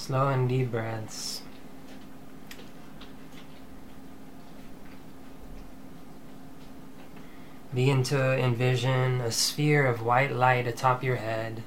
Slow and deep breaths. Begin to envision a sphere of white light atop your head.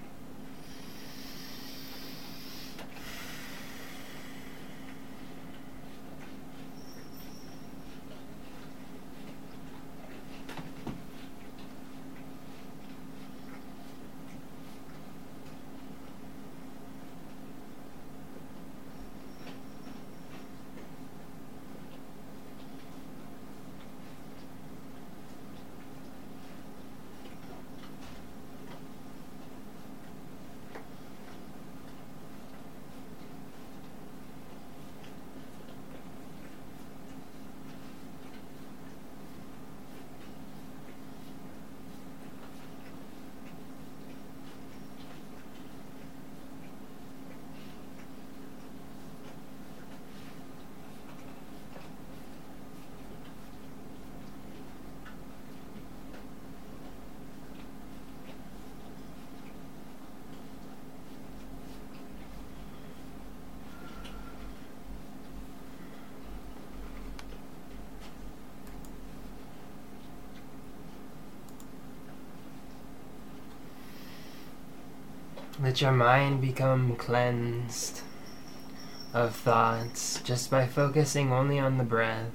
Let your mind become cleansed of thoughts just by focusing only on the breath.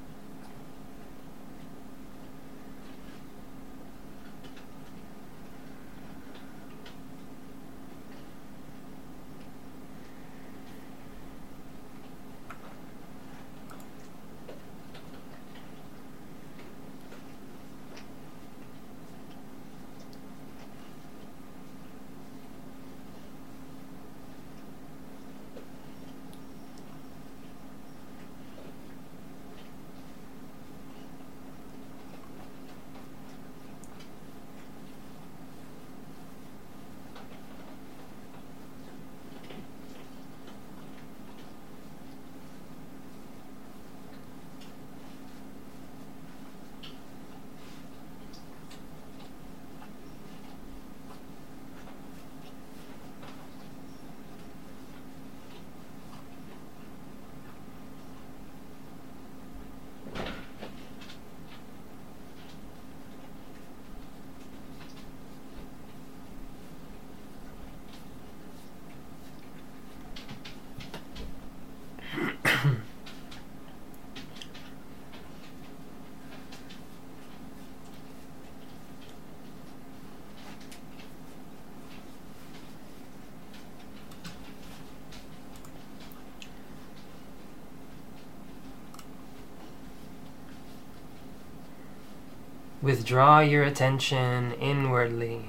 Withdraw your attention inwardly.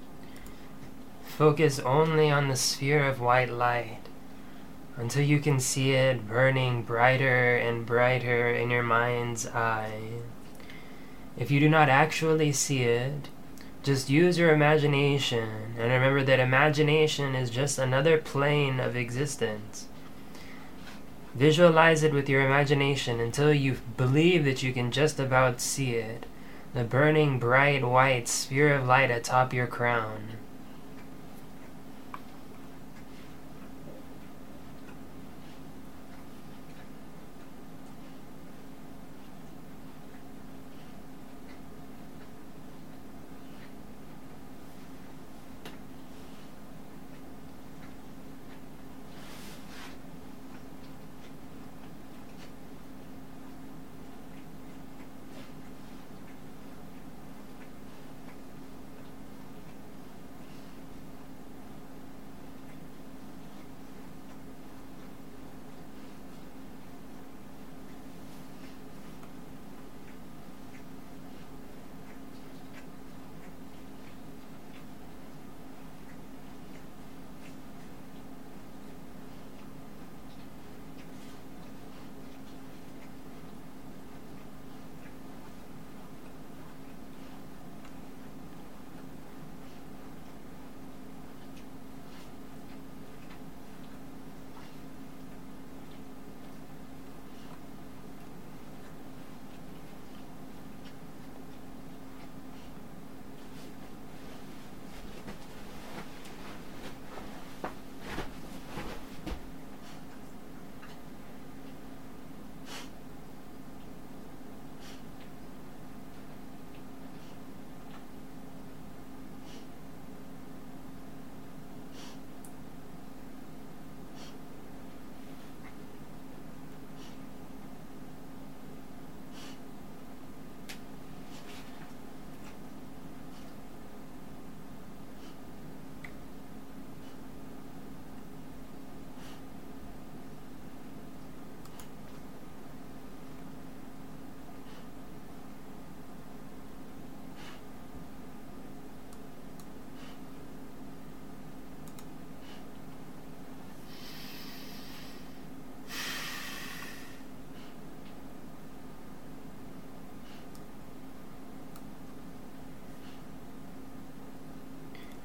Focus only on the sphere of white light until you can see it burning brighter and brighter in your mind's eye. If you do not actually see it, just use your imagination, and remember that imagination is just another plane of existence. Visualize it with your imagination until you believe that you can just about see it. The burning bright white sphere of light atop your crown.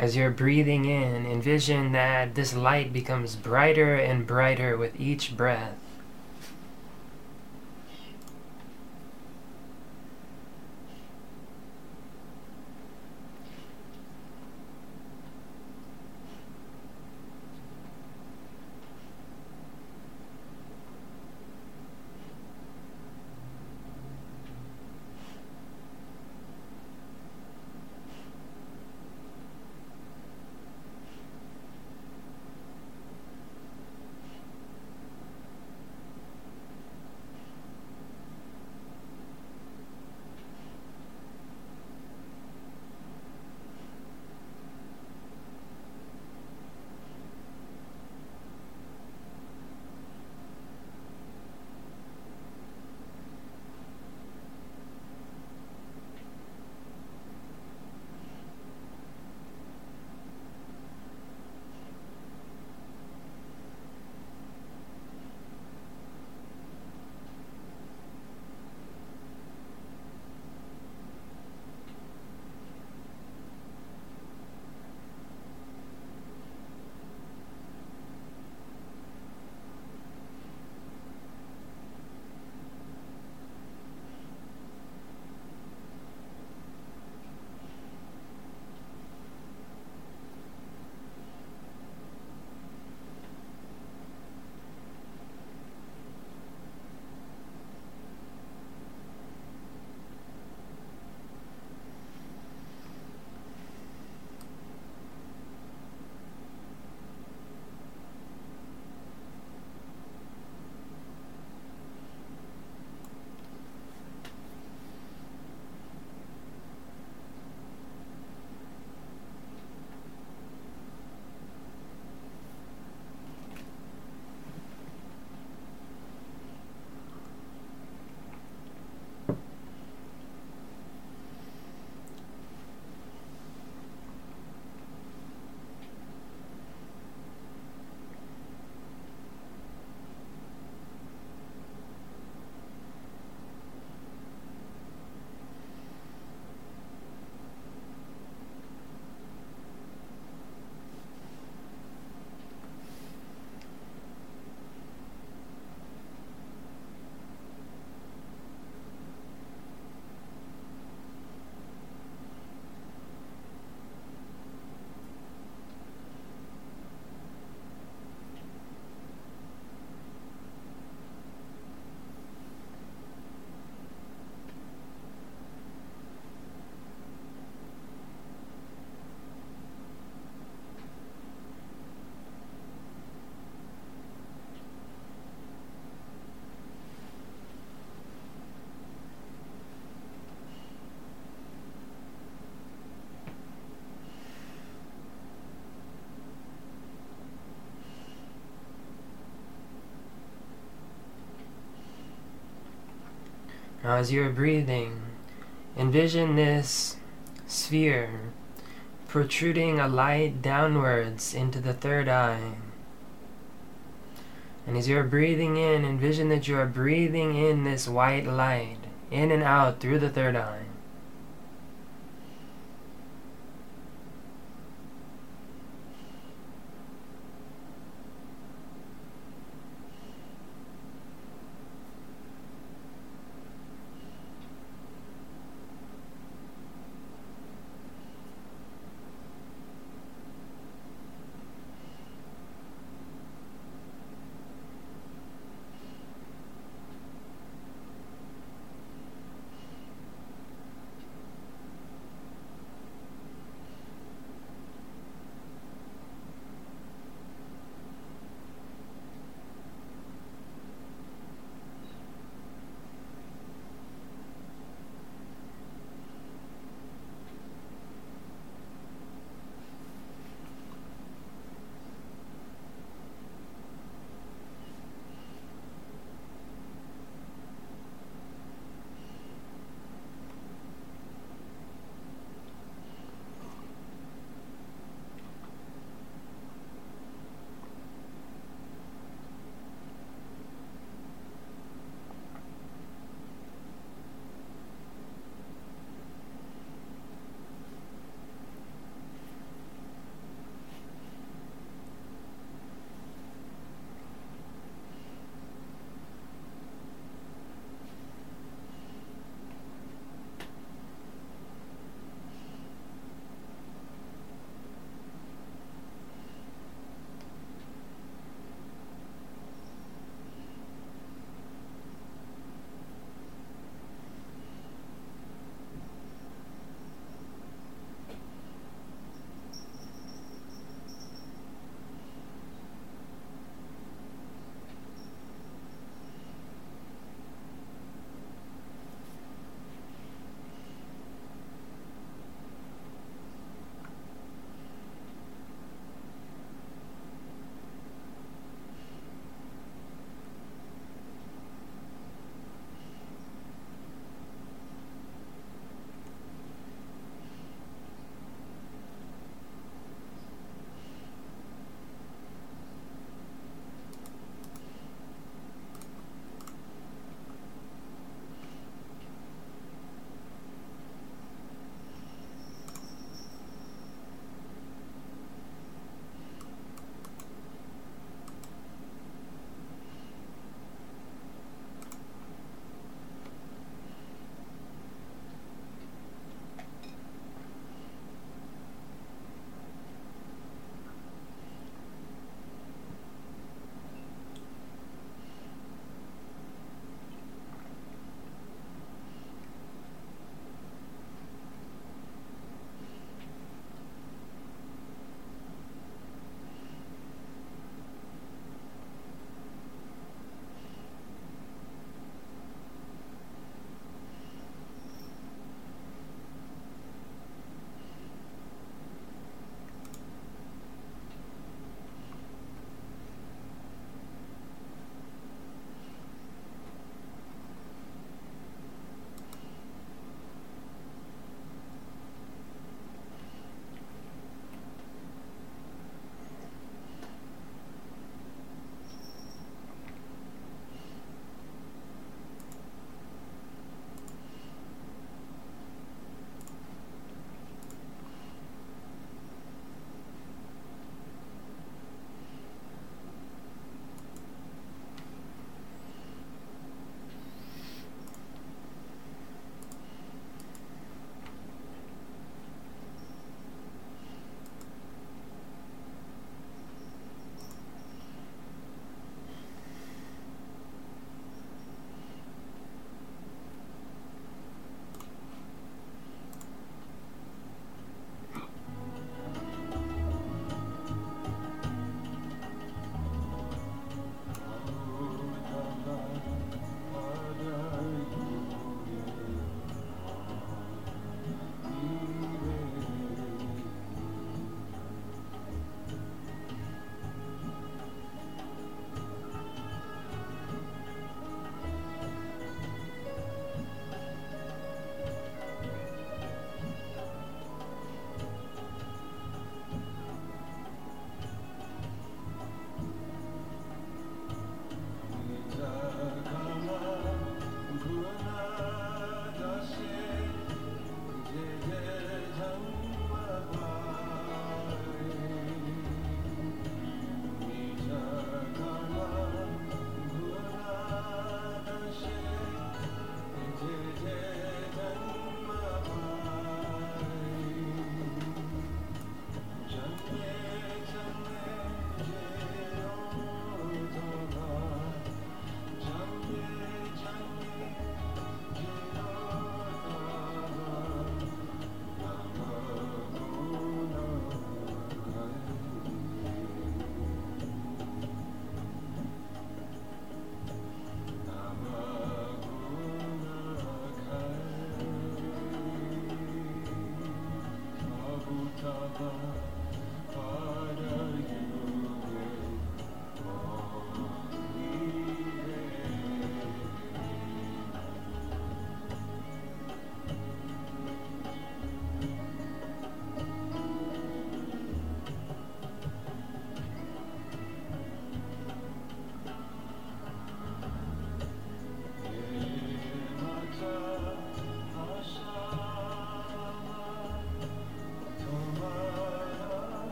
As you're breathing in, envision that this light becomes brighter and brighter with each breath. Now, as you're breathing, envision this sphere protruding a light downwards into the third eye. And as you're breathing in, envision that you are breathing in this white light, in and out through the third eye.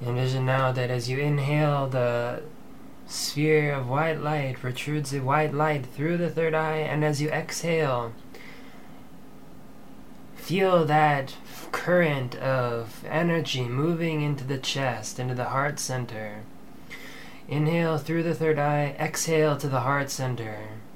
Envision now that as you inhale, the sphere of white light protrudes a white light through the third eye, and as you exhale, feel that current of energy moving into the chest, into the heart center. Inhale through the third eye, exhale to the heart center.